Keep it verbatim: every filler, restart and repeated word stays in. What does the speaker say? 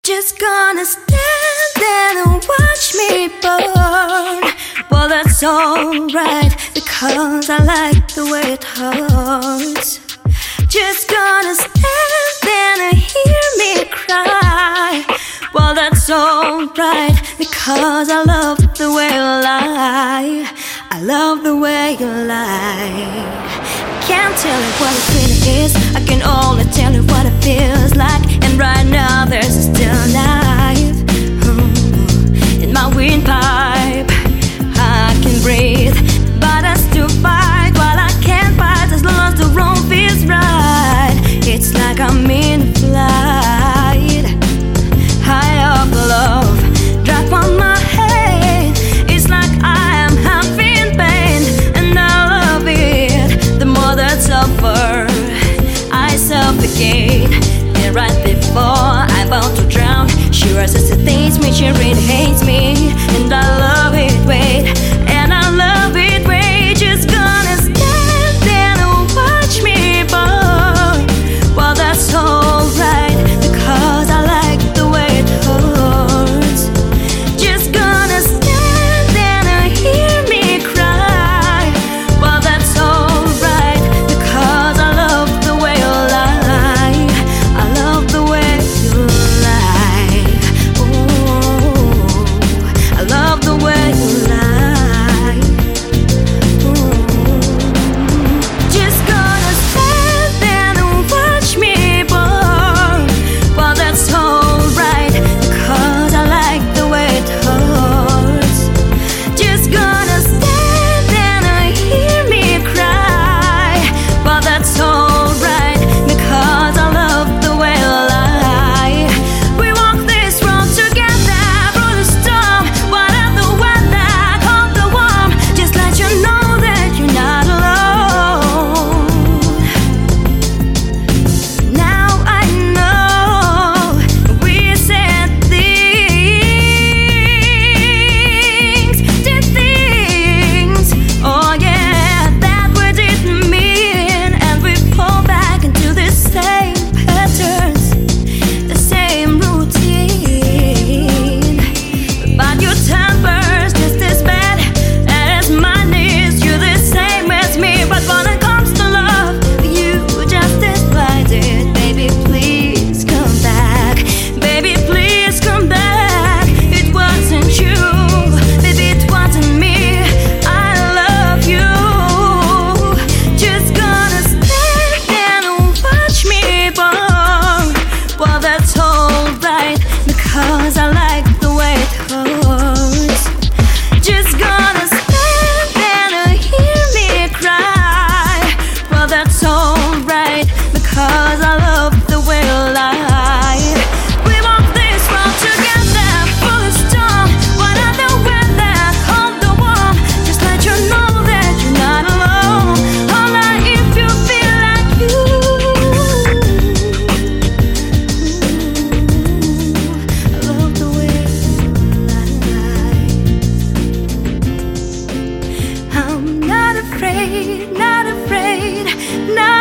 Just gonna stand there and watch me burn. Well, that's alright, because I like the way it hurts. Just gonna stand there and hear me cry. Well, that's alright, because I love the way you lie. I love the way you lie. Can't tell you what it really is, I can only tell you what it feels like. And right now there's a still life mm, in my windpipe. I can breathe, but I still fight. While I can't fight, as long as the wrong feels right. It's like I'm in flight, high up love, drop on my head. It's like I am having pain, and I love it. The more that suffer, I suffocate. And right before I'm about to drown, she resuscitates me, she really hates me. And I love it, wait, and I love it, wait. Just gonna stand there and watch me burn. Well, that's alright, because I like the way it hurts. Just gonna stand there and hear me cry. Well, that's alright, because I love the way you lie. I love the way you lie. Ooh, I love the way you lie. Ooh. Just gonna stand there and watch me burn. Well, that's alright, because I like the way it hurts. Just gonna stand there and hear me cry. Well, that's alright, because I love the way you lie. We walk this road together through the storm. Whatever the weather, cold or warm, just let you know that you're not alone. Now I know we said things, did things, oh yeah, that we didn't mean. And we fall back into the same patterns, the same routine. But your temper's just as bad as mine is. You're the same as me, but when it comes to love, you just despise it. Baby, please come back. Baby, please come back. It wasn't you, baby, it wasn't me. I love you. Just gonna stand there and watch me burn. Well, that's alright, because I like the way it hurts. Just gonna stand there and hear me cry. Well, that's alright, because I love the way you lie. We walk this road together through the storm. Whatever the weather, cold or warm, just let you know that you're not alone. Holla if you feel like you. I love the way you lie. I'm not afraid, not afraid, not